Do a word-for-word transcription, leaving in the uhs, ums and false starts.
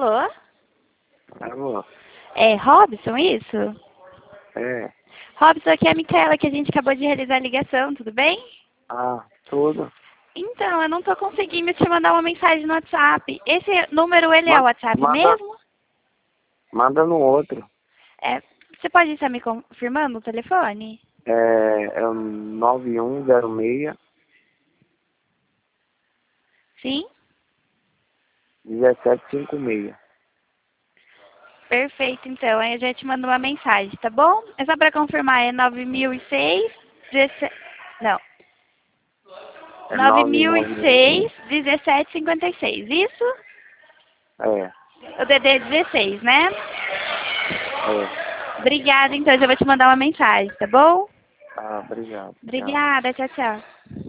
Alô? Alô? É Robson, isso? É. Robson, aqui é a Micaela, que a gente acabou de realizar a ligação, tudo bem? Ah, tudo. Então, eu não tô conseguindo te mandar uma mensagem no WhatsApp. Esse número, ele é Ma o WhatsApp manda, mesmo? manda no outro. É, você pode estar me confirmando o telefone? É, é o nove um zero seis, Sim? um sete cinco seis. Perfeito, então. Aí eu já te mando uma mensagem, tá bom? É só pra confirmar, é nove mil e seis, dezessete... Não. É nove nove mil e nove seis, dezessete cinquenta e seis, isso? É, O D D dezesseis, né? é. Obrigada, então. Eu já vou te mandar uma mensagem, tá bom? Ah, obrigado. Tchau. Obrigada, tchau, tchau.